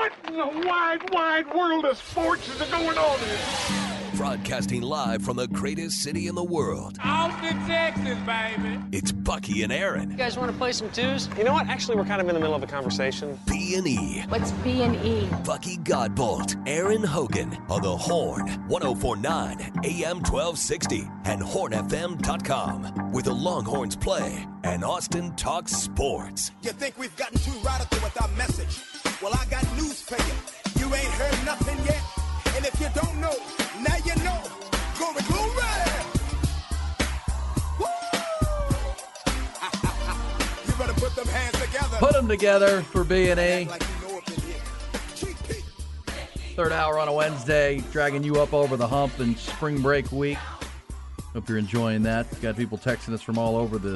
What in the wide, wide world of sports is going on here? Broadcasting live from the greatest city in the world. Austin, Texas, baby. It's Bucky and Aaron. You guys want to play some twos? You know what? Actually, we're kind of in the middle of a conversation. B&E. What's B&E? Bucky Godbolt, Aaron Hogan on the Horn, 104.9 AM 1260 and hornfm.com, where the Longhorns play and Austin talks sports. You think we've gotten too radical with our message? Well, I got news for you. You ain't heard nothing yet. And if you don't know, now you know. Glory, glory! Woo! You better put them hands together. Put them together for B&A. Like you know up in here. GP. Third hour on a Wednesday, dragging you up over the hump in spring break week. Hope you're enjoying that. Got people texting us from all over the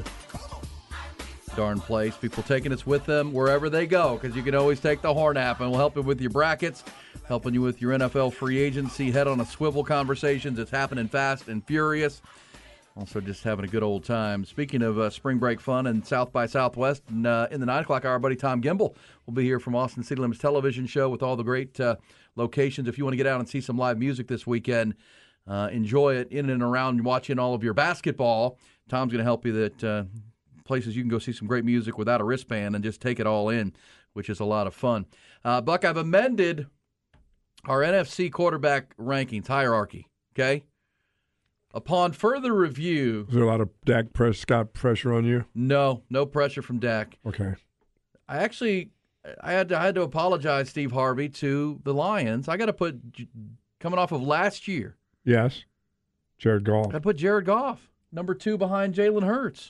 darn place. People taking us with them wherever they go, because you can always take the Horn app, and we'll help you with your brackets, helping you with your NFL free agency, head on a swivel conversations. It's happening fast and furious. Also just having a good old time. Speaking of spring break fun and South by Southwest, in the 9 o'clock hour, our buddy Tom Gimbel will be here from Austin City Limits Television Show with all the great locations. If you want to get out and see some live music this weekend, enjoy it in and around watching all of your basketball. Tom's going to help you that places you can go see some great music without a wristband and just take it all in, which is a lot of fun. Buck, I've amended our NFC quarterback rankings hierarchy, okay? Upon further review... Is there a lot of Dak Prescott pressure on you? No pressure from Dak. Okay. I had to apologize, Steve Harvey, to the Lions. I got to put, coming off of last year... Yes. Jared Goff. I put Jared Goff, number 2 behind Jalen Hurts.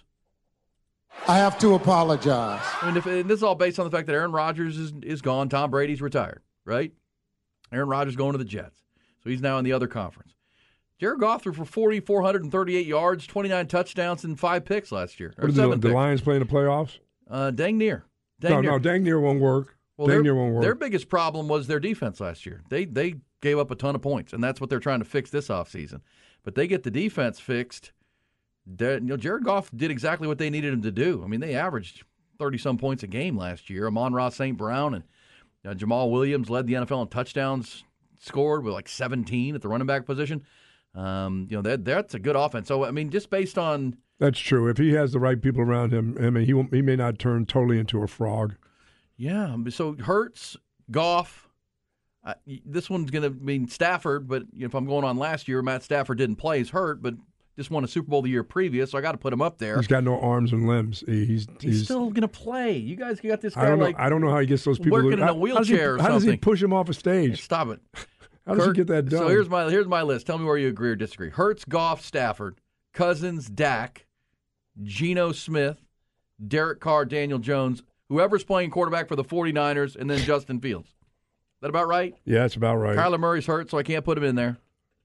I have to apologize. I mean, and this is all based on the fact that Aaron Rodgers is gone. Tom Brady's retired, right? Aaron Rodgers going to the Jets. So he's now in the other conference. Jared Goff threw for 4,438 yards, 29 touchdowns, and 5 picks last year. What are the Lions playing the playoffs? Dang near. No, dang near won't work. Well, dang near won't work. Their biggest problem was their defense last year. They gave up a ton of points, and that's what they're trying to fix this offseason. But they get the defense fixed. Jared Goff did exactly what they needed him to do. I mean, they averaged 30-some points a game last year. Amon-Ra St. Brown and Jamal Williams led the NFL in touchdowns scored with like 17 at the running back position. That's a good offense. So, I mean, just based on... That's true. If he has the right people around him, I mean, he may not turn totally into a frog. Yeah, so Hurts, Goff, this one's going to mean Stafford, but if I'm going on last year, Matt Stafford didn't play. He's hurt, but just won a Super Bowl the year previous, so I got to put him up there. He's got no arms and limbs. He's still going to play. You guys got this guy I don't know how he gets those people working in a wheelchair or something. How does he push him off a stage? Stop it. How does he get that done? So here's my list. Tell me where you agree or disagree. Hurts, Goff, Stafford, Cousins, Dak, Geno Smith, Derek Carr, Daniel Jones, whoever's playing quarterback for the 49ers, and then Justin Fields. Is that about right? Yeah, that's about right. Kyler Murray's hurt, so I can't put him in there.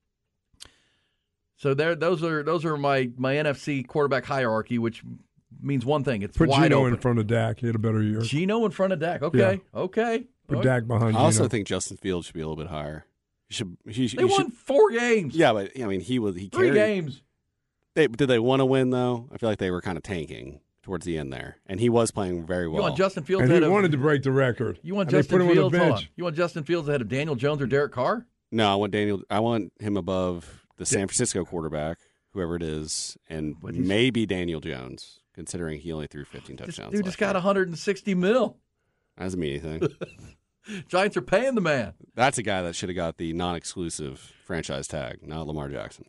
So those are my NFC quarterback hierarchy, which means one thing. It's put wide Geno open. in front of Dak. He had a better year. Geno in front of Dak. Okay. Yeah. Okay. Put Dak behind Geno. I also think Justin Fields should be a little bit higher. They won 4 games. Yeah, but I mean, he 3 carried, games. Did they want to win though? I feel like they were kind of tanking towards the end there, and he was playing very well. You want Justin Fields and ahead he wanted to break the record. You want and Justin they put him Fields on the bench. You want Justin Fields ahead of Daniel Jones or Derek Carr? No, I want him above the San Francisco quarterback, whoever it is, and maybe Daniel Jones, considering he only threw 15 touchdowns. Dude just got $160 million. That doesn't mean anything. Giants are paying the man. That's a guy that should have got the non-exclusive franchise tag, not Lamar Jackson.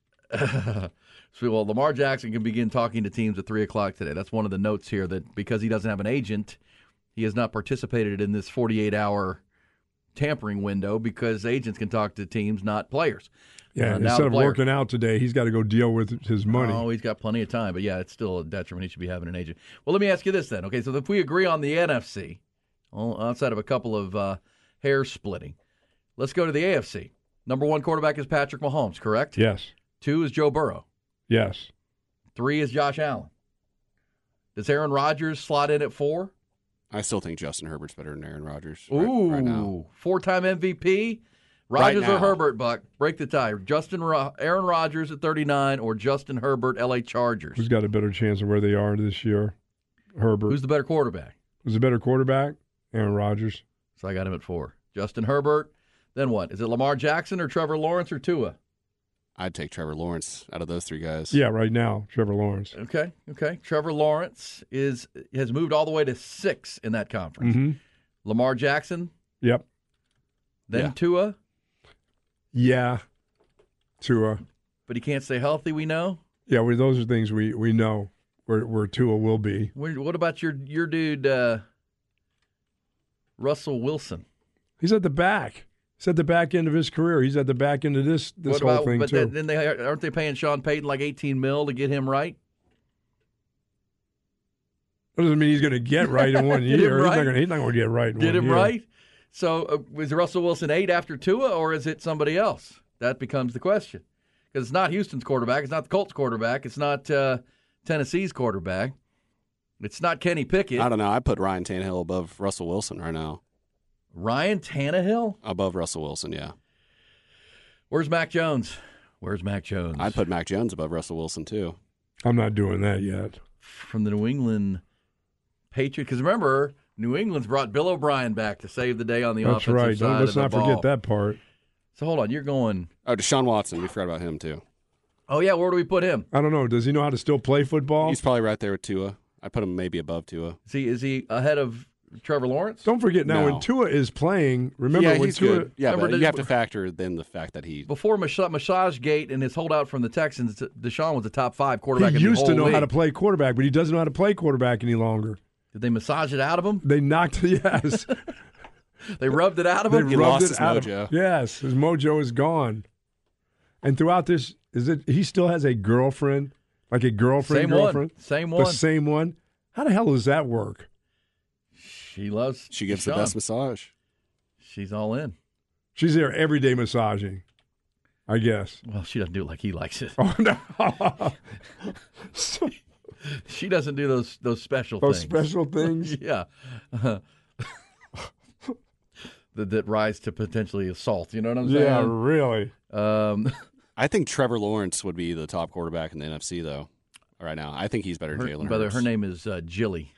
Well, Lamar Jackson can begin talking to teams at 3 o'clock today. That's one of the notes here, that because he doesn't have an agent, he has not participated in this 48-hour tampering window, because agents can talk to teams, not players. Yeah, instead of working out today, he's got to go deal with his money. Oh, he's got plenty of time. But, yeah, it's still a detriment. He should be having an agent. Well, let me ask you this then. Okay, so if we agree on the NFC, outside of a couple of hair splitting, let's go to the AFC. Number 1 quarterback is Patrick Mahomes, correct? Yes. 2 is Joe Burrow. Yes. 3 is Josh Allen. Does Aaron Rodgers slot in at 4? I still think Justin Herbert's better than Aaron Rodgers. Ooh, right now. 4-time MVP. Rodgers or Herbert, Buck? Break the tie. Aaron Rodgers at 39 or Justin Herbert, L.A. Chargers? Who's got a better chance of where they are this year? Herbert. Who's the better quarterback? Who's the better quarterback? Aaron Rodgers. So I got him at 4. Justin Herbert. Then what? Is it Lamar Jackson or Trevor Lawrence or Tua? I'd take Trevor Lawrence out of those 3 guys. Yeah, right now, Trevor Lawrence. Okay. Trevor Lawrence has moved all the way to 6 in that conference. Mm-hmm. Lamar Jackson. Yep. Then Tua. Yeah, Tua. But he can't stay healthy, we know. Yeah, those are things we know where Tua will be. What about your dude, Russell Wilson? He's at the back. He's at the back end of his career. He's at the back end of this whole thing, but too. Then aren't they paying Sean Payton like $18 million to get him right? That doesn't mean he's going to get right in 1 year. Right? He's not going to get right in 1 year. Get him right? So is Russell Wilson 8 after Tua, or is it somebody else? That becomes the question. Because it's not Houston's quarterback. It's not the Colts' quarterback. It's not Tennessee's quarterback. It's not Kenny Pickett. I don't know. I put Ryan Tannehill above Russell Wilson right now. Ryan Tannehill? Above Russell Wilson, yeah. Where's Mac Jones? I'd put Mac Jones above Russell Wilson, too. I'm not doing that yet. From the New England Patriots. Because remember, New England's brought Bill O'Brien back to save the day on the offensive side of the ball. Let's not forget that part. So hold on, you're going... Oh, Deshaun Watson. We forgot about him, too. Oh, yeah, where do we put him? I don't know. Does he know how to still play football? He's probably right there with Tua. I put him maybe above Tua. Is he ahead of Trevor Lawrence? Don't forget now, when Tua is playing, remember when he's Tua... good. Yeah, but you have to factor in the fact that he... Before Massage Gate and his holdout from the Texans, Deshaun was a top 5 quarterback in the He whole used to know league. how to play quarterback, but he doesn't know how to play quarterback any longer. Did they massage it out of him? They knocked it, yes. They rubbed it out of him? He lost his mojo. Yes, his mojo is gone. And throughout this, he still has a girlfriend? Like a girlfriend? Same one. The same one? How the hell does that work? She gives the best massage. She's all in. She's there every day massaging, I guess. Well, she doesn't do it like he likes it. Oh, no. She doesn't do those special things. Those special things? Yeah. That rise to potentially assault. You know what I'm saying? Yeah, really. I think Trevor Lawrence would be the top quarterback in the NFC, though, right now. I think he's better than Jalen Hurts. Her name is Jilly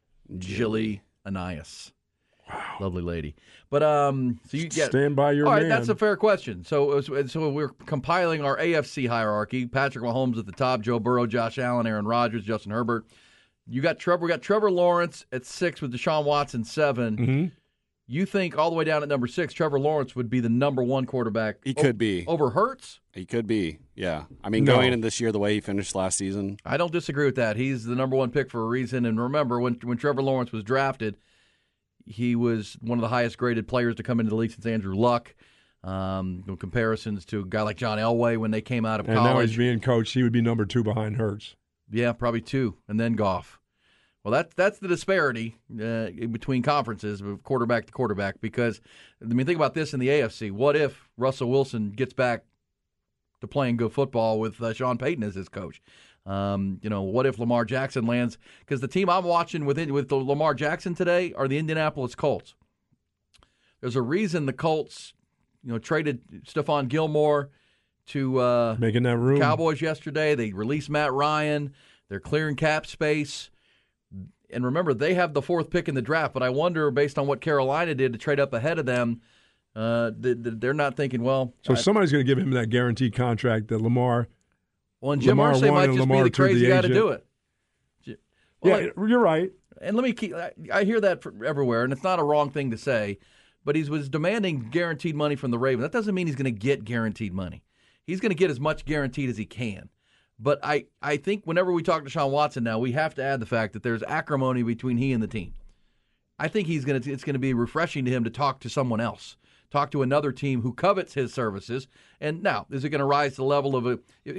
Anais. Wow. Lovely lady. But so you get stand by your all right, man. That's a fair question. So we're compiling our AFC hierarchy. Patrick Mahomes at the top, Joe Burrow, Josh Allen, Aaron Rodgers, Justin Herbert. We got Trevor Lawrence at 6 with Deshaun Watson 7. Mm-hmm. You think all the way down at number 6, Trevor Lawrence would be the number 1 quarterback? He could be. Over Hurts? He could be, yeah. I mean, going in this year the way he finished last season. I don't disagree with that. He's the number 1 pick for a reason. And remember, when Trevor Lawrence was drafted, he was one of the highest graded players to come into the league since Andrew Luck. Comparisons to a guy like John Elway when they came out of college. And now he's being coached. He would be number 2 behind Hurts. Yeah, probably 2, and then Goff. Well, that's the disparity between conferences of quarterback to quarterback. Because I mean, think about this in the AFC. What if Russell Wilson gets back to playing good football with Sean Payton as his coach? What if Lamar Jackson lands? Because the team I'm watching with Lamar Jackson today are the Indianapolis Colts. There's a reason the Colts, traded Stephon Gilmore to making that room. Cowboys yesterday. They released Matt Ryan. They're clearing cap space. And remember, they have the 4th pick in the draft, but I wonder, based on what Carolina did to trade up ahead of them, they're not thinking, well. So somebody's going to give him that guaranteed contract that Lamar. Well, and Jim Irsay might just be the crazy guy to do it. Well, you're right. And I hear that everywhere, and it's not a wrong thing to say, but he was demanding guaranteed money from the Ravens. That doesn't mean he's going to get guaranteed money. He's going to get as much guaranteed as he can. But I think whenever we talk to Deshaun Watson now, we have to add the fact that there's acrimony between he and the team. I think it's going to be refreshing to him to talk to someone else, talk to another team who covets his services. And now, is it going to rise to the level of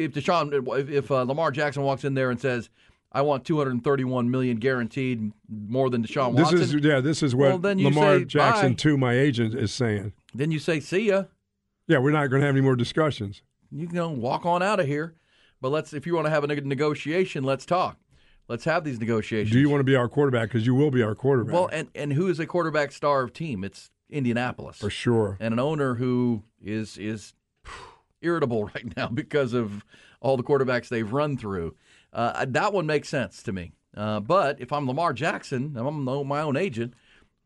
if Lamar Jackson walks in there and says, I want $231 million guaranteed, more than Deshaun Watson? This is what Lamar Jackson, to my agent, is saying. Then you say, see ya. Yeah, we're not going to have any more discussions. You can walk on out of here. But if you want to have a negotiation, let's talk. Let's have these negotiations. Do you want to be our quarterback? Because you will be our quarterback. Well, and who is a quarterback star of team? It's Indianapolis. For sure. And an owner who is irritable right now because of all the quarterbacks they've run through. That one makes sense to me. But if I'm Lamar Jackson, I'm my own agent, I'm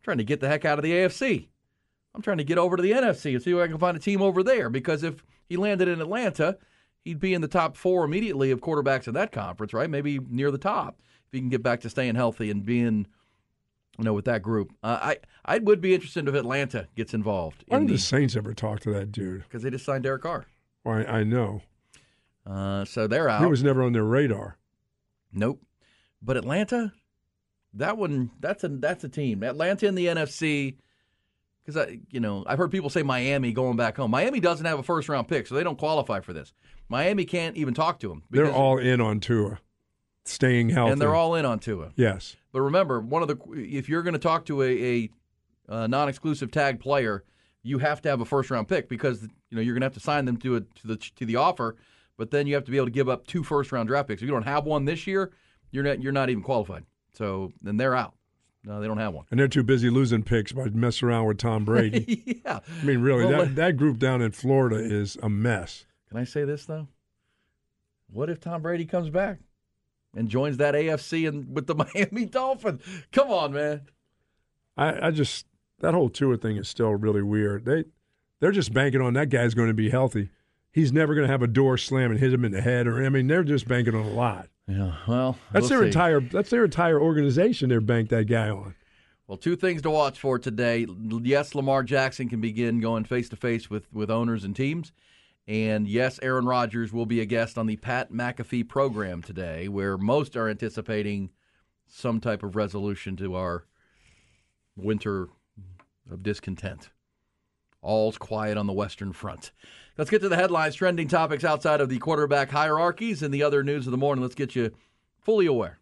trying to get the heck out of the AFC. I'm trying to get over to the NFC and see if I can find a team over there, because if he landed in Atlanta, he'd be in the top 4 immediately of quarterbacks in that conference, right? Maybe near the top if he can get back to staying healthy and being, with that group. I would be interested if Atlanta gets involved. Why didn't the Saints ever talk to that dude? Because they just signed Derek Carr. Well, I know. So they're out. He was never on their radar. Nope. But Atlanta, that's a team. Atlanta in the NFC. Because I've heard people say Miami going back home. Miami doesn't have a first-round pick, so they don't qualify for this. Miami can't even talk to him. They're all in on Tua, staying healthy, and they're all in on Tua. Yes, but remember, if you're going to talk to a non-exclusive tag player, you have to have a first-round pick, because you're going to have to sign them to the offer. But then you have to be able to give up 2 first-round draft picks. If you don't have one this year, you're not even qualified. So then they're out. No, they don't have one. And they're too busy losing picks by messing around with Tom Brady. Yeah. I mean, really, that group down in Florida is a mess. Can I say this, though? What if Tom Brady comes back and joins that AFC and with the Miami Dolphins? Come on, man. I just – that whole Tua thing is still really weird. They're just banking on that guy's going to be healthy. He's never going to have a door slam and hit him in the head. They're just banking on a lot. Yeah, well, that's their entire organization. They're banked that guy on. Well, 2 things to watch for today. Yes, Lamar Jackson can begin going face to face with owners and teams, and yes, Aaron Rodgers will be a guest on the Pat McAfee program today, where most are anticipating some type of resolution to our winter of discontent. All's quiet on the Western Front. Let's get to the headlines, trending topics outside of the quarterback hierarchies and the other news of the morning. Let's get you fully aware.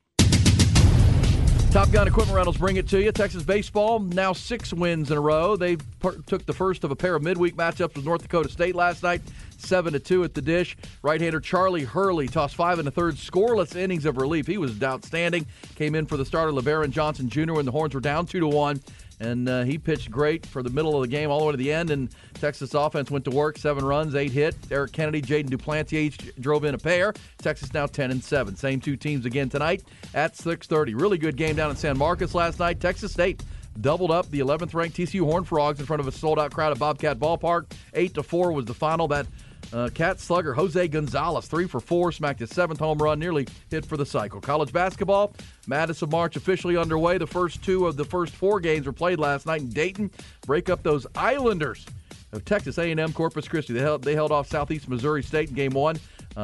Top Gun Equipment Rentals bring it to you. Texas baseball, now 6 wins in a row. They took the first of a pair of midweek matchups with North Dakota State last night, 7-2 at the Dish. Right-hander Charlie Hurley tossed 5 1/3 scoreless innings of relief. He was outstanding. Came in for the starter LeBaron Johnson Jr. when the Horns were down 2-1. And he pitched great for the middle of the game all the way to the end. And Texas offense went to work, 7 runs, 8 hit. Eric Kennedy, Jaden Duplantier each drove in a pair. Texas now 10-7. Same 2 teams again tonight at 6:30. Really good game down in San Marcos last night. Texas State doubled up the 11th-ranked TCU Horned Frogs in front of a sold-out crowd at Bobcat Ballpark. 8-4 was the final. That Cat slugger Jose Gonzalez, 3 for 4, smacked his 7th home run, nearly hit for the cycle. College basketball, Madness of March officially underway. The first 2 of the first 4 games were played last night in Dayton. Break up those Islanders of Texas A&M Corpus Christi. They held off Southeast Missouri State in Game 1,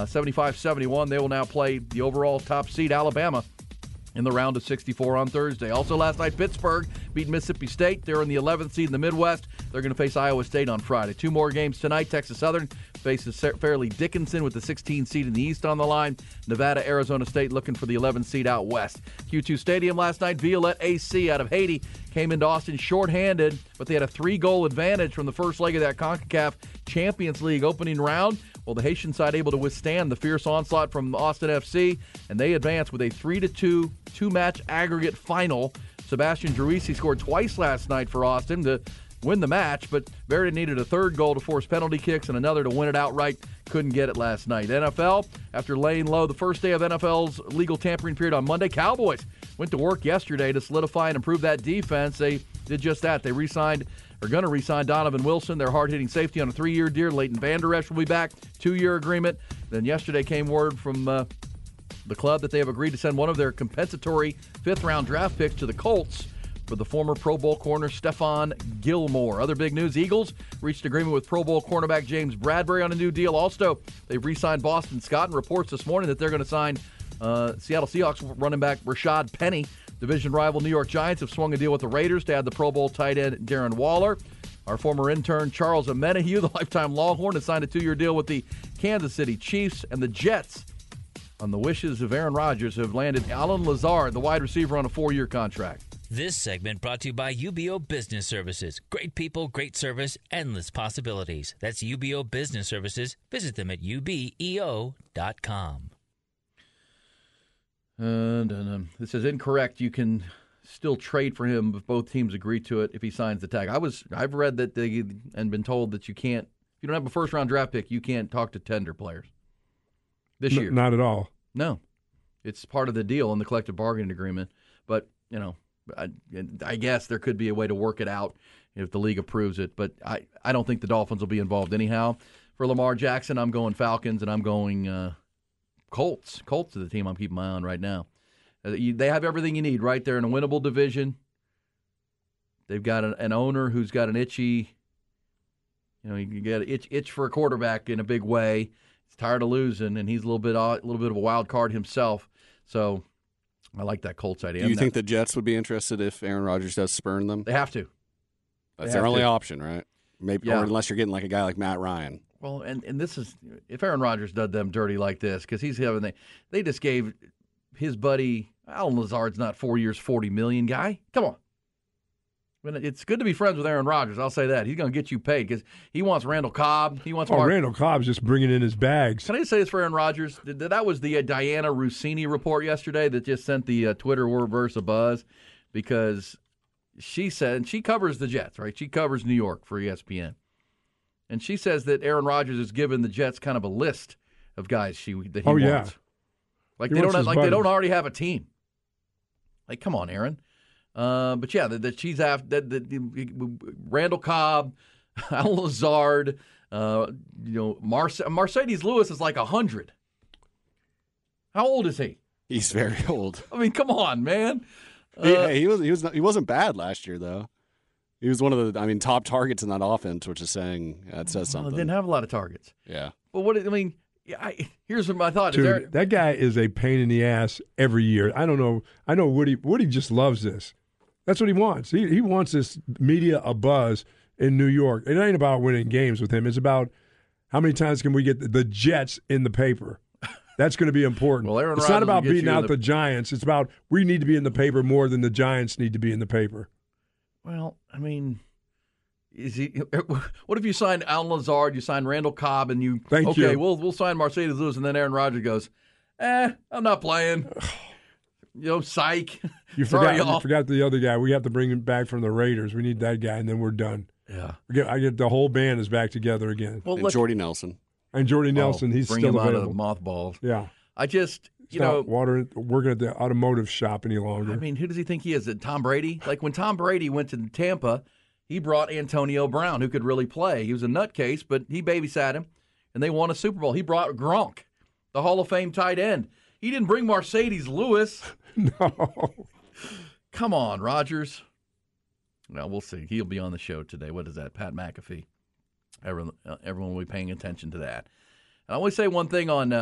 75-71. They will now play the overall top seed Alabama in the round of 64 on Thursday. Also last night, Pittsburgh beat Mississippi State. They're in the 11th seed in the Midwest. They're going to face Iowa State on Friday. 2 more games tonight. Texas Southern faces Fairleigh Dickinson with the 16th seed in the East on the line. Nevada, Arizona State looking for the 11th seed out west. Q2 Stadium last night, Violette AC out of Haiti came into Austin shorthanded, but they had a 3-goal advantage from the first leg of that CONCACAF Champions League opening round. Well, the Haitian side able to withstand the fierce onslaught from Austin FC, and they advanced with a 3-2 2-match aggregate final. Sebastian Druisi scored twice last night for Austin to win the match, but Verity needed a 3rd goal to force penalty kicks and another to win it outright. Couldn't get it last night. NFL, after laying low the first day of NFL's legal tampering period on Monday, Cowboys went to work yesterday to solidify and improve that defense. They did just that. They are going to re-sign Donovan Wilson, their hard-hitting safety, on a 3-year deal. Leighton Vander Esch will be back, 2-year agreement. Then yesterday came word from the club that they have agreed to send one of their compensatory 5th-round draft picks to the Colts for the former Pro Bowl corner Stephon Gilmore. Other big news, Eagles reached agreement with Pro Bowl cornerback James Bradbury on a new deal. Also, they've re-signed Boston Scott, and reports this morning that they're going to sign Seattle Seahawks running back Rashad Penny. Division rival New York Giants have swung a deal with the Raiders to add the Pro Bowl tight end Darren Waller. Our former intern Charles Omenihu, the lifetime Longhorn, has signed a 2-year deal with the Kansas City Chiefs. And the Jets, on the wishes of Aaron Rodgers, have landed Allen Lazard, the wide receiver, on a 4-year contract. This segment brought to you by UBO Business Services. Great people, great service, endless possibilities. That's UBO Business Services. Visit them at ubeo.com. This is incorrect. You can still trade for him if both teams agree to it if he signs the tag. I've read that and been told that you can't, if you don't have a first-round draft pick, you can't talk to tender players this year. Not at all. No. It's part of the deal in the collective bargaining agreement. But, I guess there could be a way to work it out if the league approves it, but I don't think the Dolphins will be involved anyhow. For Lamar Jackson, I'm going Falcons, and I'm going Colts. Colts are the team I'm keeping my eye on right now. They have everything you need right there in a winnable division. They've got an owner who's got an itchy, you get an itch for a quarterback in a big way. He's tired of losing, and he's a little bit of a wild card himself. So I like that Colts idea. Do you think the Jets would be interested if Aaron Rodgers does spurn them? They have to. That's their only option, right? Maybe, or unless you're getting like a guy like Matt Ryan. Well, and this is if Aaron Rodgers does them dirty like this, because he's having they just gave his buddy Allen Lazard's not 4 years, $40 million guy. Come on. It's good to be friends with Aaron Rodgers. I'll say that. He's going to get you paid because he wants Randall Cobb. He wants Randall Cobb's just bringing in his bags. Can I just say this for Aaron Rodgers? That was the Diana Rossini report yesterday that just sent the Twitterverse a buzz because she said she covers the Jets, right? She covers New York for ESPN. And she says that Aaron Rodgers has given the Jets kind of a list of guys that he wants. Yeah. Like they don't already have a team. Like, come on, Aaron. But yeah, that she's after Randall Cobb, Allen Lazard, Mercedes Lewis is like 100. How old is he? He's very old. I mean, come on, man. He wasn't bad last year though. He was one of the top targets in that offense, which is saying that says something. Well, didn't have a lot of targets. Yeah. But here's what my thought is. Dude, that guy is a pain in the ass every year. I don't know. I know Woody just loves this. That's what he wants. He wants this media abuzz in New York. It ain't about winning games with him. It's about how many times can we get the Jets in the paper. That's going to be important. Well, Aaron it's Rodgers not about beating out the the Giants. It's about we need to be in the paper more than the Giants need to be in the paper. Well, I mean, what if you signed Allen Lazard, you signed Randall Cobb, and you Thank you. we'll sign Mercedes Lewis, and then Aaron Rodgers goes, I'm not playing. Psych. You forgot the other guy. We have to bring him back from the Raiders. We need that guy, and then we're done. Yeah. I get the whole band is back together again. Well, and Jordy Nelson. And Jordy Nelson, he's bring still him available. out of the mothballs. Yeah. I just, working at the automotive shop any longer. I mean, who does he think he is? Tom Brady? Like when Tom Brady went to Tampa, he brought Antonio Brown, who could really play. He was a nutcase, but he babysat him, and they won a Super Bowl. He brought Gronk, the Hall of Fame tight end. He didn't bring Mercedes Lewis. No. Come on, Rodgers. Well, we'll see. He'll be on the show today. What is that? Pat McAfee. Everyone will be paying attention to that. And I want to say one thing on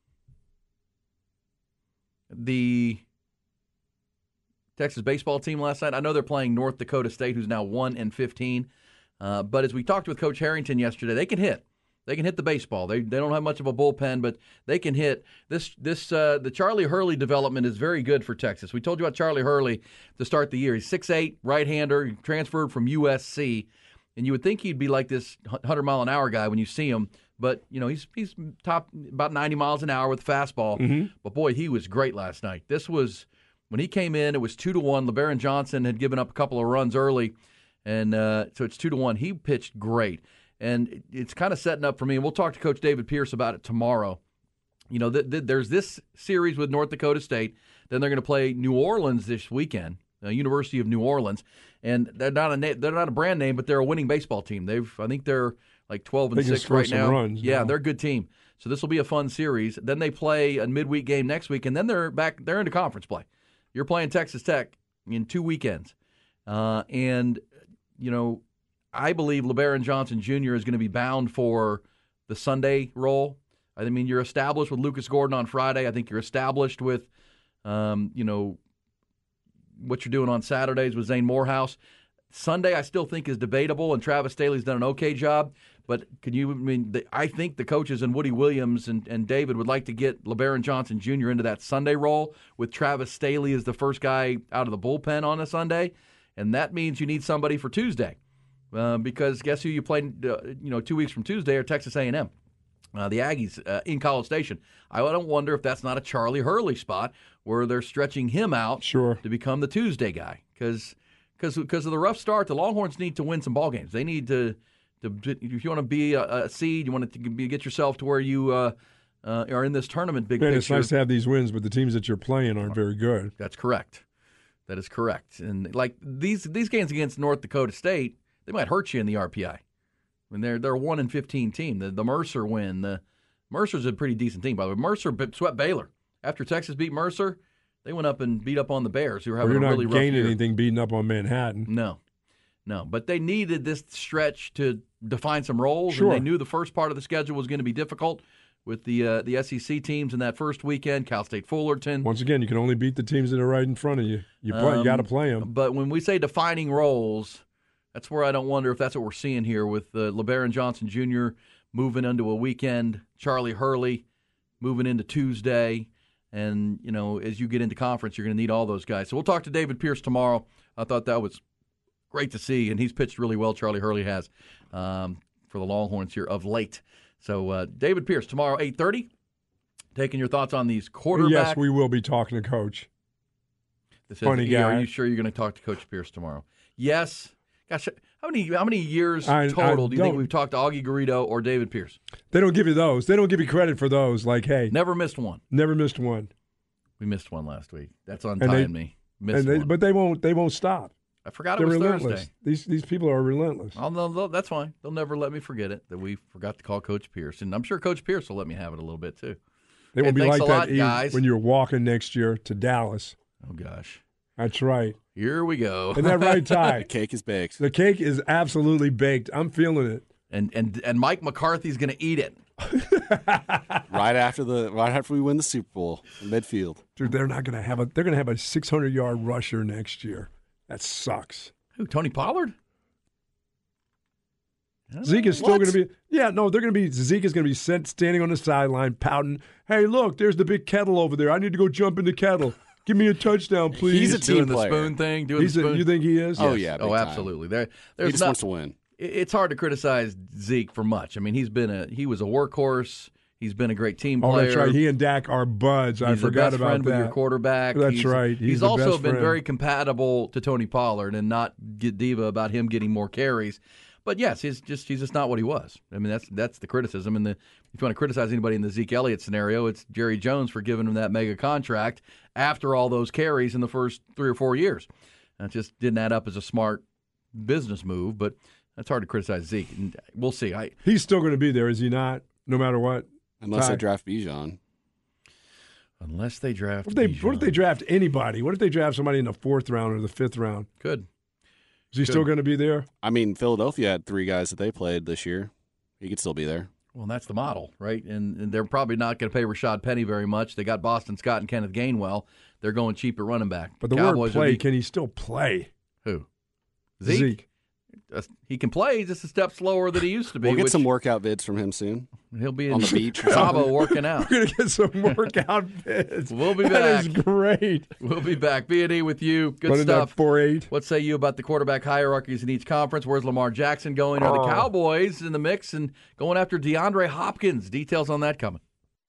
the Texas baseball team last night. I know they're playing North Dakota State, who's now 1-15. But as we talked with Coach Harrington yesterday, they can hit. They can hit the baseball. They don't have much of a bullpen, but they can hit. The Charlie Hurley development is very good for Texas. We told you about Charlie Hurley to start the year. He's 6'8", right-hander, he transferred from USC, and you would think he'd be like this 100-mile-an-hour guy when you see him. But he's top about 90 miles an hour with the fastball. Mm-hmm. But boy, he was great last night. This was when he came in. It was 2-1. LeBaron Johnson had given up a couple of runs early, and so it's 2-1. He pitched great. And it's kind of setting up for me, and we'll talk to Coach David Pierce about it tomorrow. There's this series with North Dakota State. Then they're going to play New Orleans this weekend, University of New Orleans. And they're not a brand name, but they're a winning baseball team. I think they're like 12-6 right now. Runs, yeah, they're a good team. So this will be a fun series. Then they play a midweek game next week, and then they're back. They're into conference play. You're playing Texas Tech in 2 weekends, I believe LeBaron Johnson Jr. is going to be bound for the Sunday role. I mean, you're established with Lucas Gordon on Friday. I think you're established with, what you're doing on Saturdays with Zane Morehouse. Sunday, I still think is debatable, and Travis Staley's done an okay job. But I think the coaches and Woody Williams and David would like to get LeBaron Johnson Jr. into that Sunday role with Travis Staley as the first guy out of the bullpen on a Sunday, and that means you need somebody for Tuesday. Because guess who you play 2 weeks from Tuesday are Texas A&M, the Aggies in College Station. I don't wonder if that's not a Charlie Hurley spot where they're stretching him out to become the Tuesday guy. Because of the rough start, the Longhorns need to win some ball games. They need to if you want to be a seed, you want to get yourself to where you are in this tournament big picture. It's nice to have these wins, but the teams that you're playing aren't very good. That's correct. That is correct. And like these games against North Dakota State, they might hurt you in the RPI. I mean, they're a 1-15 team. The Mercer win. Mercer's a pretty decent team, by the way. Mercer swept Baylor. After Texas beat Mercer, they went up and beat up on the Bears, who were having a really rough year. You're not gaining anything beating up on Manhattan. No. But they needed this stretch to define some roles, Sure. and they knew the first part of the schedule was going to be difficult with the SEC teams in that first weekend, Cal State Fullerton. Once again, you can only beat the teams that are right in front of you. You got to play them. But when we say defining roles, that's where I don't wonder if that's what we're seeing here with LeBaron Johnson Jr. moving into a weekend, Charlie Hurley moving into Tuesday. And, as you get into conference, you're going to need all those guys. So we'll talk to David Pierce tomorrow. I thought that was great to see, and he's pitched really well, Charlie Hurley has, for the Longhorns here of late. So David Pierce tomorrow, 8:30, taking your thoughts on these quarterbacks. Yes, we will be talking to Coach. Funny guy. Are you sure you're going to talk to Coach Pierce tomorrow? Yes. Gosh, how many years total do you think we've talked to Augie Garrido or David Pierce? They don't give you those. They don't give you credit for those. Like, hey. Never missed one. Never missed one. We missed one last week. That's untying me. But they won't stop. I forgot They're it was relentless. Thursday. These people are relentless. That's fine. They'll never let me forget it, that we forgot to call Coach Pierce. And I'm sure Coach Pierce will let me have it a little bit, too. They won't be like that guys. when you're walking next year to Dallas. Oh, gosh. That's right. Here we go. Isn't that right, Ty? The cake is baked. The cake is absolutely baked. I'm feeling it. And Mike McCarthy's going to eat it. right after we win the Super Bowl in midfield. Dude, they're going to have a 600-yard rusher next year. That sucks. Who, Tony Pollard? Zeke is still going to be. Yeah, no, Zeke is going to be standing on the sideline pouting. Hey, look, there's the big kettle over there. I need to go jump in the kettle. Give me a touchdown, please. He's a team doing player. The spoon thing. You think he is? Oh, yes. yeah. Oh, absolutely. He just wants to win. It's hard to criticize Zeke for much. I mean, he was a workhorse. He's been a great team player. Oh, that's right. He and Dak are buds. I forgot about that. He's the best friend with your quarterback. That's right. He's also been very compatible to Tony Pollard and not get diva about him getting more carries. But yes, he's just not what he was. I mean, that's the criticism. And if you want to criticize anybody in the Zeke Elliott scenario, it's Jerry Jones for giving him that mega contract after all those carries in the first 3 or 4 years. That just didn't add up as a smart business move. But that's hard to criticize Zeke. And we'll see. He's still going to be there, is he not? No matter what. Unless they draft Bijan. Unless they draft. What if they draft anybody? What if they draft somebody in the 4th round or the 5th round? Good. Is he still going to be there? I mean, Philadelphia had 3 guys that they played this year. He could still be there. Well, that's the model, right? And they're probably not going to pay Rashad Penny very much. They got Boston Scott and Kenneth Gainwell. They're going cheap at running back. But the Cowboys word play, can he still play? Who? Zeke. He can play just a step slower than he used to be. We'll get some workout vids from him soon. He'll be on the beach. Cabo working out. We're going to get some workout vids. We'll be back. That is great. We'll be back. B&E with you. Good stuff. 4-8. What say you about the quarterback hierarchies in each conference? Where's Lamar Jackson going? Are the Cowboys in the mix and going after DeAndre Hopkins? Details on that coming.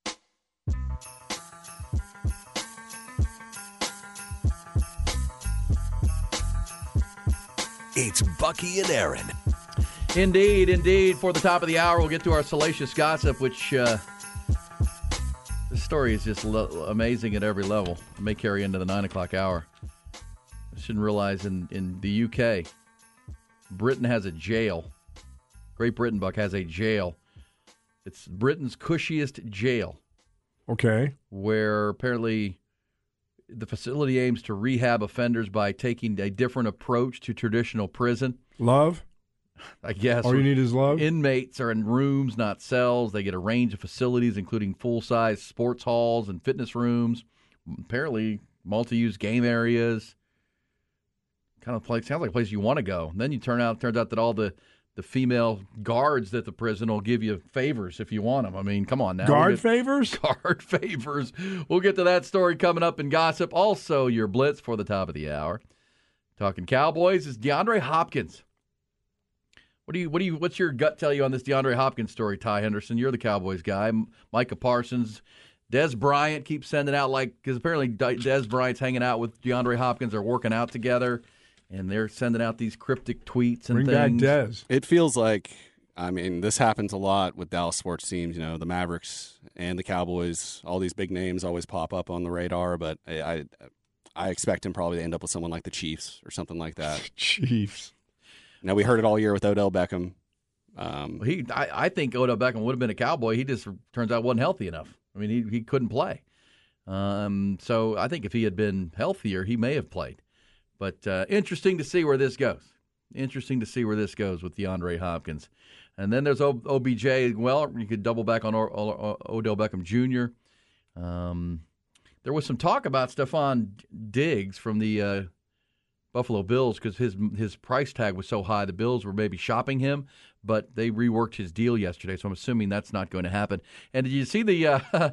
It's Bucky and Aaron. Indeed. For the top of the hour, we'll get to our salacious gossip, which this story is just amazing at every level. It may carry into the 9 o'clock hour. I shouldn't realize in the UK, Britain has a jail. Great Britain, Buck, has a jail. It's Britain's cushiest jail. Okay. Where apparently the facility aims to rehab offenders by taking a different approach to traditional prison. Love? I guess. All you need is love? Inmates are in rooms, not cells. They get a range of facilities, including full-size sports halls and fitness rooms. Apparently, multi-use game areas. Kind of place, sounds like a place you want to go. And then turns out that all the female guards at the prison will give you favors if you want them. I mean, come on now. Favors? Guard favors. We'll get to that story coming up in gossip. Also, your blitz for the top of the hour. Talking Cowboys is DeAndre Hopkins. What's your gut tell you on this DeAndre Hopkins story, Ty Henderson? You're the Cowboys guy. Micah Parsons, Dez Bryant keeps sending out because apparently Dez Bryant's hanging out with DeAndre Hopkins. They're working out together, and they're sending out these cryptic tweets and things. Bring back Dez. It feels like, this happens a lot with Dallas sports teams. You know, the Mavericks and the Cowboys. All these big names always pop up on the radar, but I I expect him probably to end up with someone like the Chiefs or something like that. Chiefs. Now, we heard it all year with Odell Beckham. I think Odell Beckham would have been a Cowboy. He just turns out wasn't healthy enough. I mean, he couldn't play. So I think if he had been healthier, he may have played. But interesting to see where this goes. Interesting to see where this goes with DeAndre Hopkins. And then there's OBJ. Well, you could double back on Odell Beckham Jr. There was some talk about Stephon Diggs from the Buffalo Bills because his price tag was so high. The Bills were maybe shopping him, but they reworked his deal yesterday, so I'm assuming that's not going to happen. And did you see the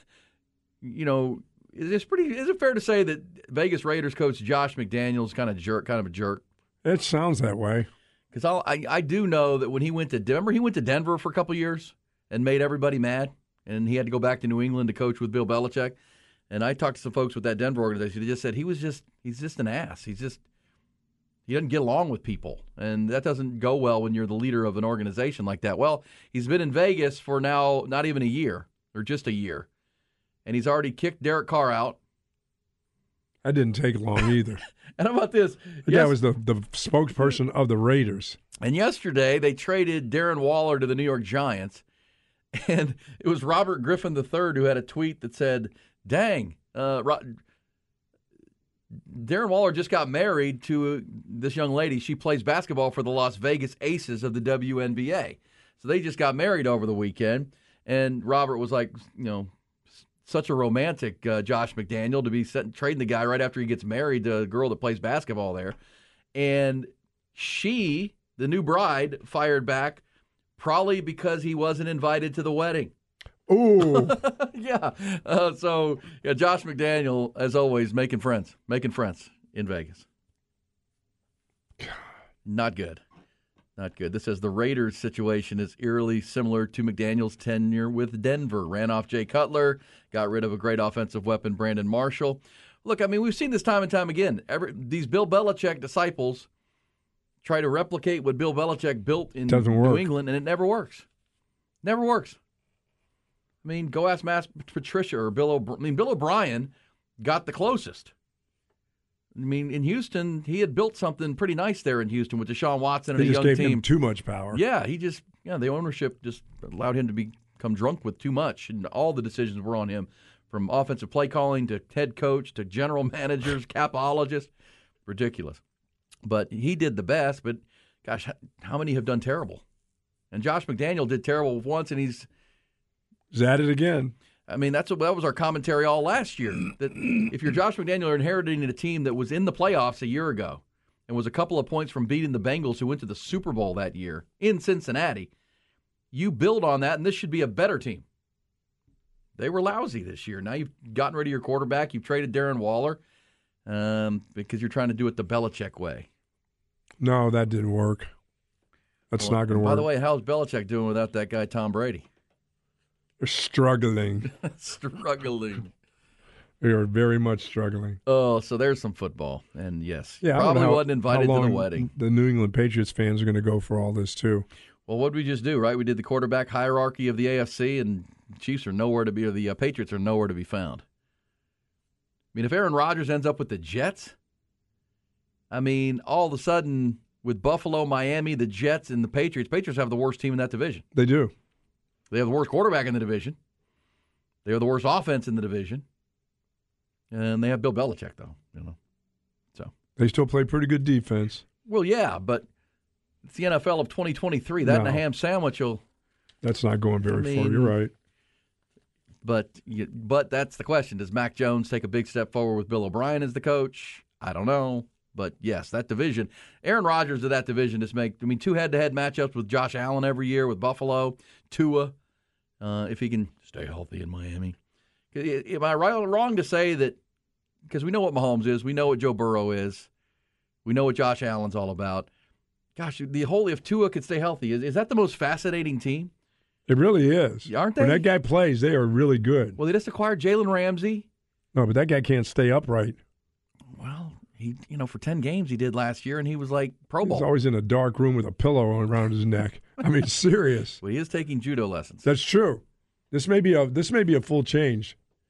is it fair to say that Vegas Raiders coach Josh McDaniels kind of a jerk? It sounds that way. Because I do know that when he went to Denver, he went to Denver for a couple years and made everybody mad, and he had to go back to New England to coach with Bill Belichick. And I talked to some folks with that Denver organization. They just said he's just an ass. He doesn't get along with people, and that doesn't go well when you're the leader of an organization like that. Well, he's been in Vegas for now not even a year or just a year, and he's already kicked Derek Carr out. That didn't take long either. And how about this? That was the spokesperson of the Raiders. And yesterday they traded Darren Waller to the New York Giants, and it was Robert Griffin III who had a tweet that said, "Dang, Darren Waller just got married to this young lady. She plays basketball for the Las Vegas Aces of the WNBA. So they just got married over the weekend." And Robert was like, such a romantic Josh McDaniel to be trading the guy right after he gets married to a girl that plays basketball there. And she, the new bride, fired back probably because he wasn't invited to the wedding. Ooh. Yeah. Josh McDaniel, as always, making friends in Vegas. Not good. Not good. This says the Raiders situation is eerily similar to McDaniel's tenure with Denver. Ran off Jay Cutler, got rid of a great offensive weapon, Brandon Marshall. Look, I mean, we've seen this time and time again. These Bill Belichick disciples try to replicate what Bill Belichick built in New England, and it never works. Never works. I mean, go ask Matt Patricia or Bill O'Brien got the closest. I mean, in Houston, he had built something pretty nice there in Houston with Deshaun Watson and a young team. They just gave him too much power. Yeah, the ownership just allowed him to become drunk with too much, and all the decisions were on him, from offensive play calling to head coach to general managers, capologists. Ridiculous. But he did the best, but gosh, how many have done terrible? And Josh McDaniel did terrible once, and he's at it again. I mean, that was our commentary all last year, that if you're Josh McDaniel, you're inheriting a team that was in the playoffs a year ago and was a couple of points from beating the Bengals, who went to the Super Bowl that year in Cincinnati. You build on that, and this should be a better team. They were lousy this year. Now you've gotten rid of your quarterback. You've traded Darren Waller because you're trying to do it the Belichick way. No, that didn't work. That's not going to work. By the way, how's Belichick doing without that guy Tom Brady? They're struggling. Struggling. They are very much struggling. Oh, so there's some football. And yes, yeah, probably wasn't invited to the wedding. The New England Patriots fans are going to go for all this, too. Well, what did we just do, right? We did the quarterback hierarchy of the AFC, and Chiefs are nowhere to be, or the Patriots are nowhere to be found. I mean, if Aaron Rodgers ends up with the Jets, I mean, all of a sudden, with Buffalo, Miami, the Jets, and the Patriots have the worst team in that division. They do. They have the worst quarterback in the division. They have the worst offense in the division. And they have Bill Belichick, though. So they still play pretty good defense. Well, yeah, but it's the NFL of 2023. That and a ham sandwich will. That's not going very far. You're right. But that's the question. Does Mac Jones take a big step forward with Bill O'Brien as the coach? I don't know. But, yes, that division. Aaron Rodgers of that division just two head-to-head matchups with Josh Allen every year with Buffalo, Tua, if he can stay healthy in Miami. Am I right or wrong to say that, because we know what Mahomes is, we know what Joe Burrow is, we know what Josh Allen's all about. Gosh, if Tua could stay healthy, is that the most fascinating team? It really is. Aren't they? When that guy plays, they are really good. Well, they just acquired Jalen Ramsey. No, but that guy can't stay upright. Well, he, for 10 games he did last year, and he was like Pro Bowl. He's always in a dark room with a pillow around his neck. I mean, serious. Well, he is taking judo lessons. That's true. This may be a full change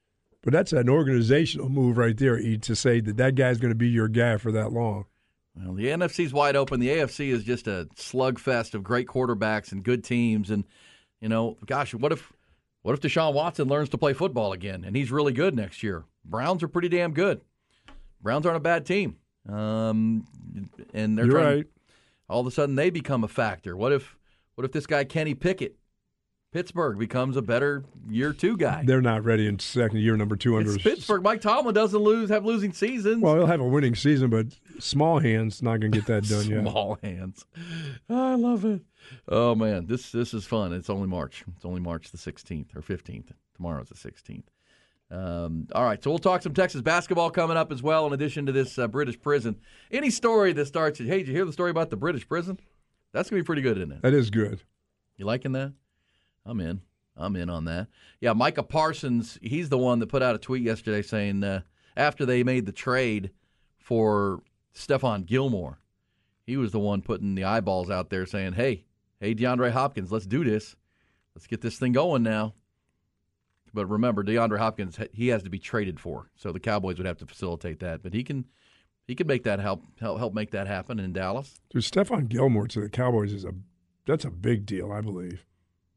But that's an organizational move right there, E, to say that guy's going to be your guy for that long. Well, the NFC's wide open. The AFC is just a slugfest of great quarterbacks and good teams. And, gosh, what if Deshaun Watson learns to play football again and he's really good next year? Browns are pretty damn good. Browns aren't a bad team. And they're You're trying. right. All of a sudden they become a factor. What if this guy Kenny Pickett, Pittsburgh, becomes a better year 2 guy? They're not ready in second year number 2 under. It's Pittsburgh. Mike Tomlin doesn't have losing seasons. Well, he'll have a winning season, but small hands not going to get that done yet. Small hands. I love it. Oh man, this is fun. It's only March. It's only March the 16th or 15th. Tomorrow's the 16th. All right, so we'll talk some Texas basketball coming up as well, in addition to this British prison. Any story that starts, hey, did you hear the story about the British prison? That's going to be pretty good, isn't it? That is good. You liking that? I'm in on that. Yeah, Micah Parsons, he's the one that put out a tweet yesterday saying after they made the trade for Stephon Gilmore, he was the one putting the eyeballs out there saying, hey, DeAndre Hopkins, let's do this. Let's get this thing going now. But remember, DeAndre Hopkins, he has to be traded for, so the Cowboys would have to facilitate that. But he can make that help make that happen in Dallas. Dude, Stephon Gilmore to the Cowboys that's a big deal, I believe.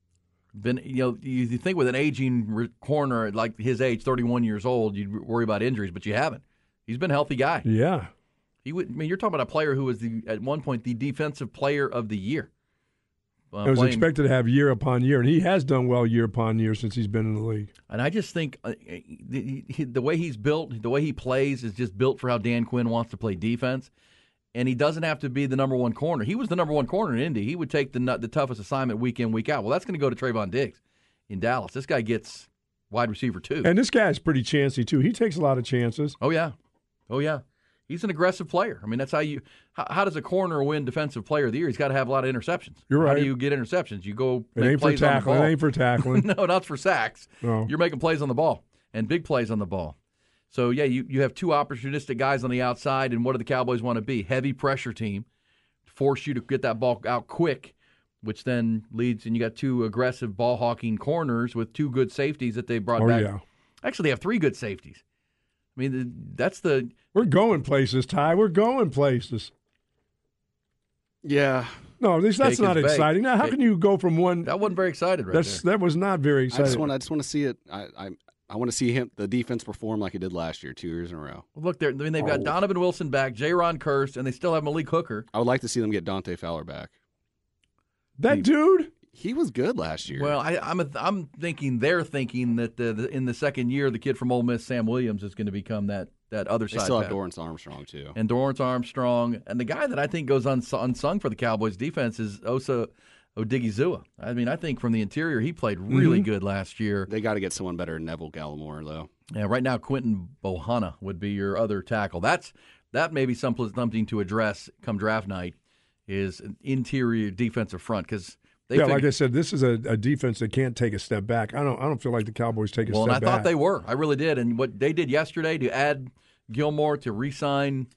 You think with an aging corner like his age, 31 years old, you'd worry about injuries, but you haven't. He's been a healthy guy. Yeah. You're talking about a player who was at one point the defensive player of the year. It was expected to have year upon year, and he has done well year upon year since he's been in the league. And I just think the way he's built, the way he plays is just built for how Dan Quinn wants to play defense. And he doesn't have to be the number one corner. He was the number one corner in Indy. He would take the toughest assignment week in, week out. Well, that's going to go to Trayvon Diggs in Dallas. This guy gets wide receiver 2. And this guy's pretty chancy, too. He takes a lot of chances. Oh, yeah. He's an aggressive player. I mean, that's how does a corner win Defensive Player of the Year? He's got to have a lot of interceptions. You're right. How do you get interceptions? You go It make ain't plays for on the tackling. ball. It ain't for tackling. No, not for sacks. No. You're making plays on the ball and big plays on the ball. So, yeah, you have 2 opportunistic guys on the outside, and what do the Cowboys want to be? Heavy pressure team, force you to get that ball out quick, which then leads, and you got 2 aggressive ball-hawking corners with 2 good safeties that they brought back. Yeah. Actually, they have 3 good safeties. I mean, We're going places, Ty. We're going places. Yeah. No, that's not exciting. Now, how can you go from one? That wasn't very excited there. That was not very exciting. I just want to see it. I want to see the defense perform like it did last year, 2 years in a row. Well, look, they've got Donovan Wilson back, Jaron Kearse, and they still have Malik Hooker. I would like to see them get Dante Fowler back. That dude? He was good last year. Well, I'm thinking they're thinking that in the second year, the kid from Ole Miss, Sam Williams, is going to become that other side. They still have path. Dorrance Armstrong, too. And Dorrance Armstrong. And the guy that I think goes unsung for the Cowboys defense is Osa Odigizua. I mean, I think from the interior, he played really good last year. They got to get someone better than Neville Gallimore, though. Yeah, right now, Quentin Bohanna would be your other tackle. That may be something to address come draft night is an interior defensive front because like I said, this is a defense that can't take a step back. I don't feel like the Cowboys take a step back. Well, and I thought they were. I really did. And what they did yesterday to add Gilmore to re-sign,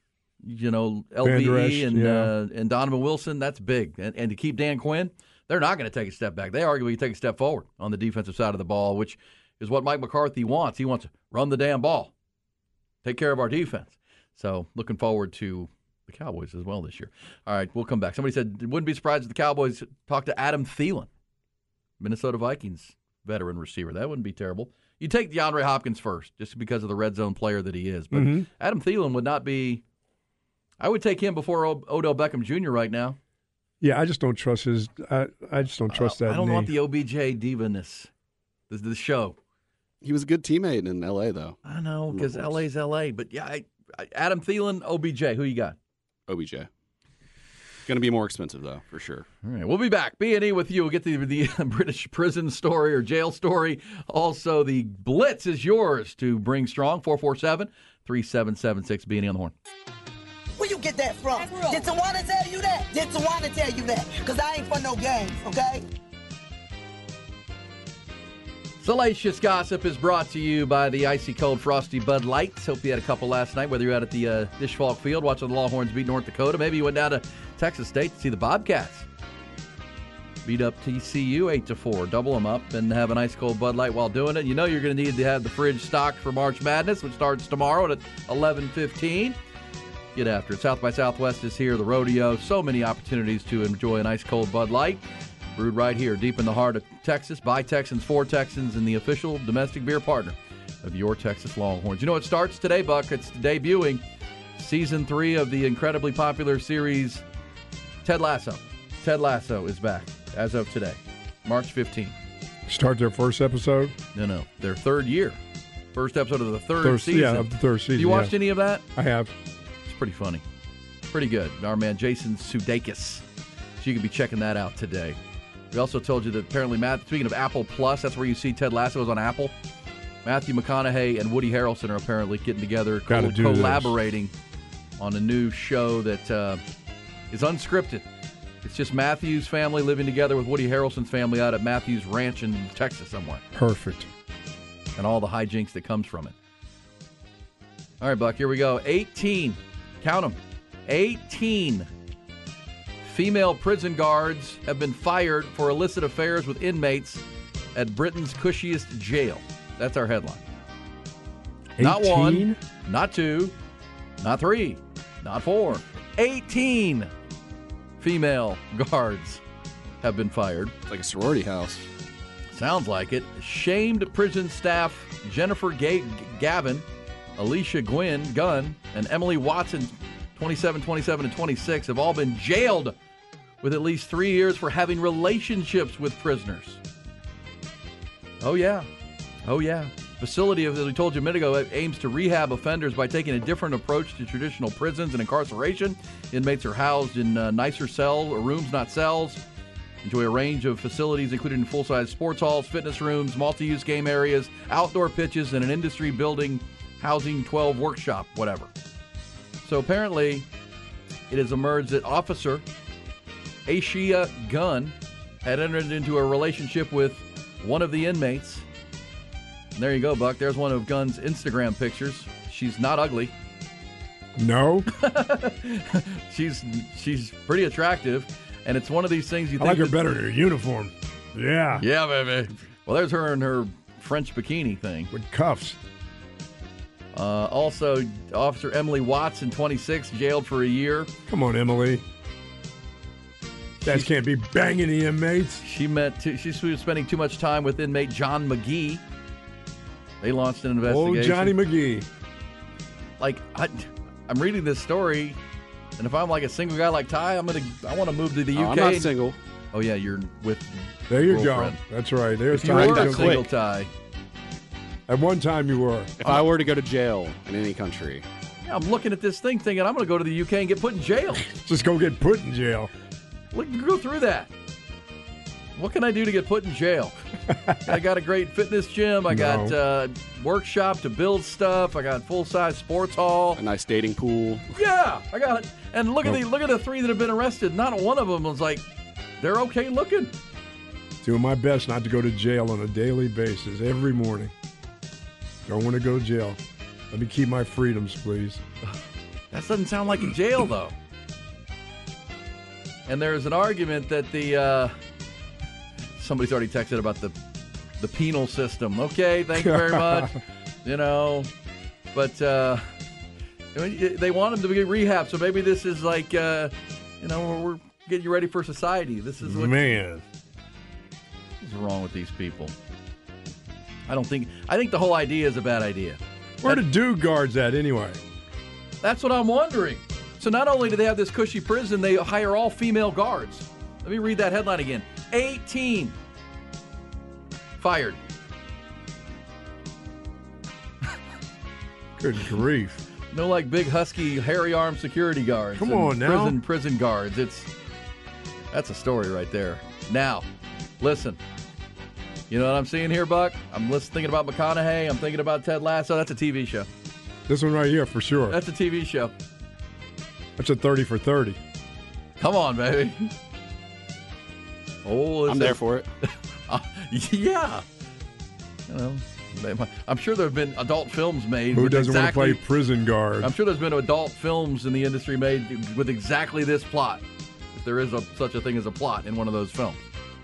LVE and Donovan Wilson, that's big. And to keep Dan Quinn, they're not going to take a step back. They arguably take a step forward on the defensive side of the ball, which is what Mike McCarthy wants. He wants to run the damn ball, take care of our defense. So looking forward to the Cowboys as well this year. All right, we'll come back. Somebody said, wouldn't be surprised if the Cowboys talked to Adam Thielen, Minnesota Vikings veteran receiver. That wouldn't be terrible. You take DeAndre Hopkins first, just because of the red zone player that he is. But Adam Thielen would not be – I would take him before Odell Beckham Jr. right now. Yeah, I just don't trust his I just don't trust that I don't name. want the OBJ diva-ness, the show. He was a good teammate in L.A., though. I know, because L.A.'s L.A. But, yeah, Adam Thielen, OBJ, who you got? OBJ. Going to be more expensive, though, for sure. All right, we'll be back. B&E with you. We'll get the British prison story or jail story. Also, the Blitz is yours to bring strong. 447-3776. B&E on the horn. Where you get that from? Did Tawana tell you that? Did Tawana tell you that? Because I ain't for no games, okay? Salacious Gossip is brought to you by the icy cold frosty Bud Lights. Hope you had a couple last night, whether you're out at the Dish-Falk Field watching the Longhorns beat North Dakota. Maybe you went down to Texas State to see the Bobcats. Beat up TCU 8-4. Double them up and have an ice cold Bud Light while doing it. You know you're going to need to have the fridge stocked for March Madness, which starts tomorrow at 11:15. Get after it. South by Southwest is here, the rodeo. So many opportunities to enjoy an ice cold Bud Light. Brewed right here, deep in the heart of Texas, by Texans, for Texans, and the official domestic beer partner of your Texas Longhorns. You know it starts today, Buck. It's debuting Season 3 of the incredibly popular series Ted Lasso. Ted Lasso is back as of today, March 15th. Start their first episode? No. Their third year. First episode of the third season. Yeah, of the third season. You watched any of that? I have. It's pretty funny. Pretty good. Our man Jason Sudeikis. So you can be checking that out today. We also told you that apparently, speaking of Apple Plus, that's where you see Ted Lasso is on Apple. Matthew McConaughey and Woody Harrelson are apparently getting together, collaborating on a new show that is unscripted. It's just Matthew's family living together with Woody Harrelson's family out at Matthew's ranch in Texas somewhere. Perfect. And all the hijinks that comes from it. All right, Buck, here we go. 18. Count them. 18 female prison guards have been fired for illicit affairs with inmates at Britain's cushiest jail. That's our headline. 18? Not one, not two, not three, not four. 18 female guards have been fired. It's like a sorority house. Sounds like it. Shamed prison staff Jennifer Gavin, Alicia Gunn, and Emily Watson, 27, 27, and 26, have all been jailed with at least 3 years for having relationships with prisoners. Oh, yeah. Facility, as we told you a minute ago, aims to rehab offenders by taking a different approach to traditional prisons and incarceration. Inmates are housed in nicer rooms, not cells. Enjoy a range of facilities, including full-size sports halls, fitness rooms, multi-use game areas, outdoor pitches, and an industry building housing 12 workshop, whatever. So apparently, it has emerged that Officer Ashia Gunn had entered into a relationship with one of the inmates. And there you go, Buck. There's one of Gunn's Instagram pictures. She's not ugly. No. She's pretty attractive, and it's one of these things you think. I like her better in her uniform. Yeah. Yeah, baby. Well, there's her in her French bikini thing with cuffs. Also, Officer Emily Watson, 26, jailed for a year. Come on, Emily. That can't be banging the inmates. She was spending too much time with inmate John McGee. They launched an investigation. Old Johnny McGee. Like, I'm reading this story, and if I'm like a single guy like Ty, I want to move to the UK. I'm not single. Oh yeah, you're with. There you girlfriend. go. That's right. There's if you were a single Ty. At one time you were. If I were to go to jail in any country. Yeah, I'm looking at this thing thinking I'm going to go to the UK and get put in jail. Just go get put in jail. Look, go through that. What can I do to get put in jail? I got a great fitness gym. I got workshop to build stuff. I got full-size sports hall. A nice dating pool. Yeah, I got it. And look at the three that have been arrested. Not one of them was like, they're okay looking. Doing my best not to go to jail on a daily basis every morning. Don't want to go to jail. Let me keep my freedoms, please. That doesn't sound like a jail, though. And there's an argument that somebody's already texted about the penal system. Okay, thank you very much. But they want them to be rehab, so maybe this is like, we're getting you ready for society. This is what is wrong with these people. I think the whole idea is a bad idea. Where the dude guards at anyway? That's what I'm wondering. So not only do they have this cushy prison, they hire all female guards. Let me read that headline again. 18 fired. Good grief. No, like big, husky, hairy-armed security guards. Come on now. Prison guards. That's a story right there. Now, listen. You know what I'm seeing here, Buck? I'm thinking about McConaughey. I'm thinking about Ted Lasso. That's a TV show. This one right here, for sure. That's a TV show. That's a 30 for 30. Come on, baby. Oh, I'm there for it. Yeah. I'm sure there have been adult films made. Who doesn't want to play prison guard? I'm sure there's been adult films in the industry made with exactly this plot. If there is such a thing as a plot in one of those films.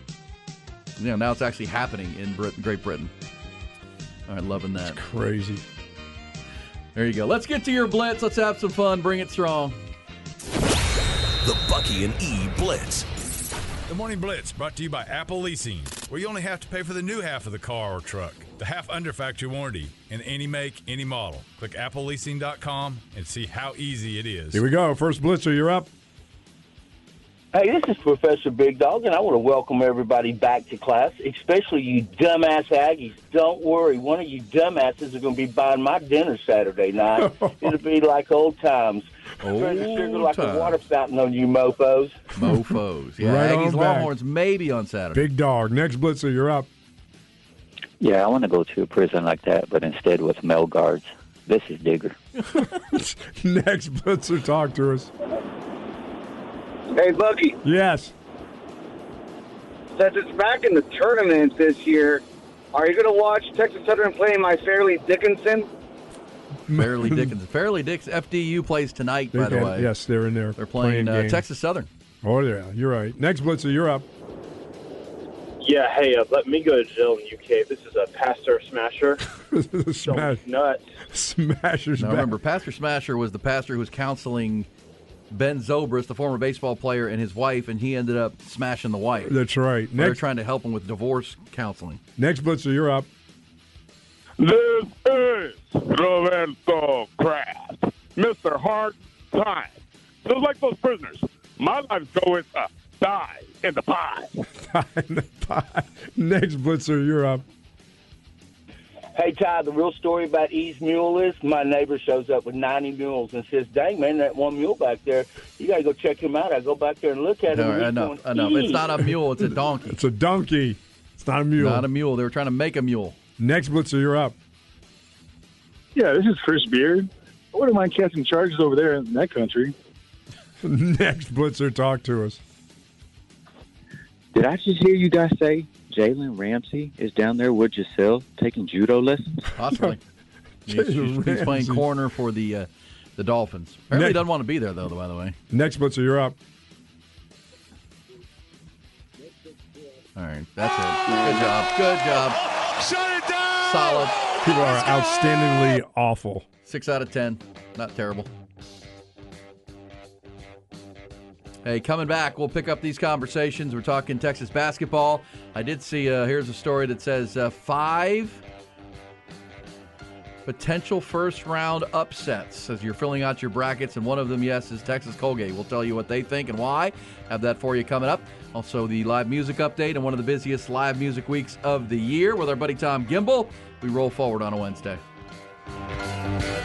now it's actually happening in Great Britain. All right, loving that. It's crazy. There you go. Let's get to your Blitz. Let's have some fun. Bring it strong. The Bucky and E Blitz. The Morning Blitz brought to you by Apple Leasing, where you only have to pay for the new half of the car or truck, the half under factory warranty, in any make, any model. Click appleleasing.com and see how easy it is. Here we go. First Blitzer, you're up. Hey, this is Professor Big Dog, and I want to welcome everybody back to class, especially you dumbass Aggies. Don't worry, one of you dumbasses are going to be buying my dinner Saturday night. It'll be like old times. Spread the sugar like a water fountain on you mofos. Mofos. Yeah, Right Aggies on back. Longhorns maybe on Saturday. Big Dog. Next Blitzer, you're up. Yeah, I want to go to a prison like that, but instead with male guards. This is Digger. Next Blitzer, talk to us. Hey, Bucky. Yes. Since it's back in the tournament this year, are you going to watch Texas Southern play my Fairleigh Dickinson? Fairleigh Dickinson. Fairleigh Dickinson. FDU plays tonight, by the way. Yes, they're in there. They're playing games. Texas Southern. Oh, yeah, you're right. Next Blitzer, you're up. Yeah, hey, let me go to jail in the UK. This is a Pastor Smasher. Smash. Nuts. Smashers Now, back. remember, Pastor Smasher was the pastor who was counseling Ben Zobrist, the former baseball player, and his wife, and he ended up smashing the wife. That's right. They're trying to help him with divorce counseling. Next Blitzer, you're up. This is Roberto Kraft, Mr. Hard Time. Just like those prisoners, my life's going to die in the pie. Next Blitzer, you're up. Hey, Ty, the real story about E's mule is my neighbor shows up with 90 mules and says, dang, man, that one mule back there, you got to go check him out. I go back there and look at him. No, and enough. he's going, It's not a mule. It's a donkey. It's a donkey. It's not a mule. Not a mule. They were trying to make a mule. Next Blitzer, you're up. Yeah, this is Chris Beard. I wouldn't mind catching charges over there in that country. Next Blitzer, talk to us. Did I just hear you guys say Jalen Ramsey is down there with Giselle taking judo lessons? Possibly. He's playing corner for the Dolphins. Apparently he doesn't want to be there, though, by the way. Next Blitzer, you're up. All right, that's it. Good job. Shut it down! Solid. People are outstandingly awful. 6 out of 10. Not terrible. Hey, coming back, we'll pick up these conversations. We're talking Texas basketball. I did see, here's a story that says 5 potential first-round upsets as you're filling out your brackets, and one of them, yes, is Texas Colgate. We'll tell you what they think and why. Have that for you coming up. Also, the live music update and one of the busiest live music weeks of the year with our buddy Tom Gimbel. We roll forward on a Wednesday.